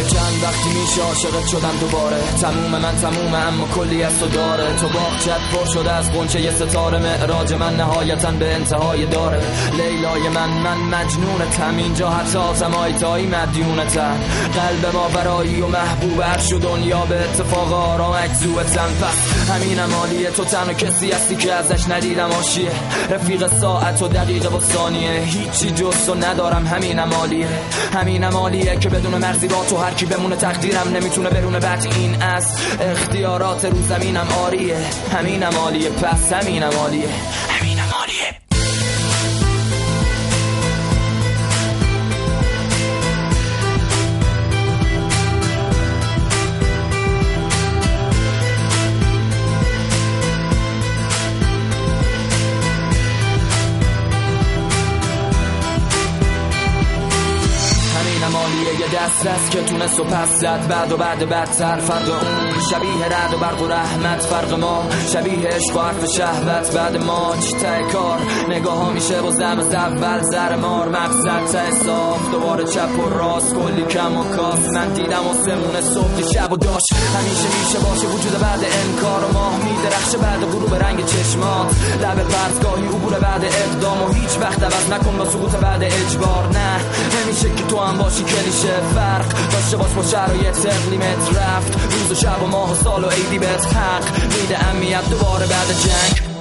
چند وقتی میشه عاشقت شدم دوباره. تموم من تمومه اما کلی از تو داره. تو باغچت پر شده از غنچه ی ستاره. معراج من نهایتاً به انتهای داره. لیلای من مجنونتم. اینجا حتی آزمایتایی مدیونتم. قلب ما برایی و محبوب عرش و دنیا به اتفاق آرام اجزوتم. پس همینم عالیه. تو تنها کسی هستی که ازش ندیدم آشیه. رفیق ساعت و دقیقه و ثانیه. هیچی جز تو ندارم. همینم عالیه. همینم عالیه که بدون مرزی با تو هر کی بمونه تقدیرم نمیتونه برونه. بعد این از اختیارات رو زمینم آریه. همینم عالیه. پس همینم عالیه. همینم عالیه. یه دست که تونست و پس زد. بعد و بعد بدتر فرق اون شبیه رد و برق و رحمت. فرق ما شبیه عشق و حرف شهوت. بعد ماچ ته کار نگاه ها میشه بازم از اول. زر مار مقصد ته صاف. دوباره چپ و راست کلی کم و کاف. من دیدم آسمون صبح شب و داشت همیشه میشه باشه وجود بعد انکار. و ماه میدرخشه بعد غروب رنگ چشمات. لب پرتگاهی عبور بعد اقدام. و هیچ وقت عوض نکن با سقوط بعد اجبار. نه نمیشه که تو هم باشی کلیشه. فرق داشته باش با شرایط اقلیمت. رفت روز و شب و ماه و سال و عیدی بهت حق میده اهمیت دوباره بعد جنگ.